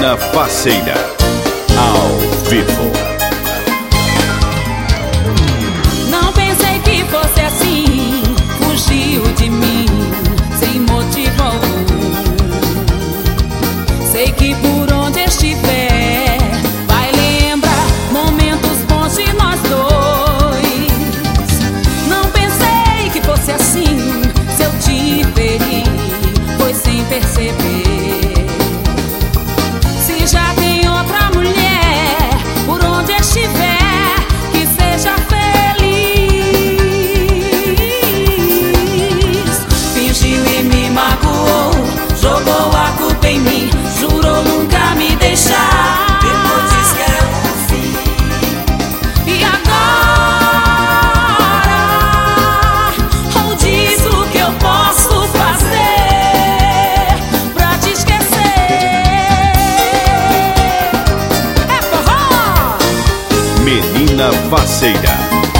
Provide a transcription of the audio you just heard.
Menina Faceira, ao vivo. Não pensei que fosse assim, fugiu de mim sem motivo algum. Sei que por onde estiver vai lembrar momentos bons de nós dois. Não pensei que fosse assim, se eu te feri foi sem perceber. Se já tem outra mulher por onde estiver, que seja feliz. Fingiu e me magoou, jogou a culpa em mim, jurou nunca me deixar. Depois diz que é o fim. E agora, ou diz o que eu posso fazer pra te esquecer. Menina Faceira.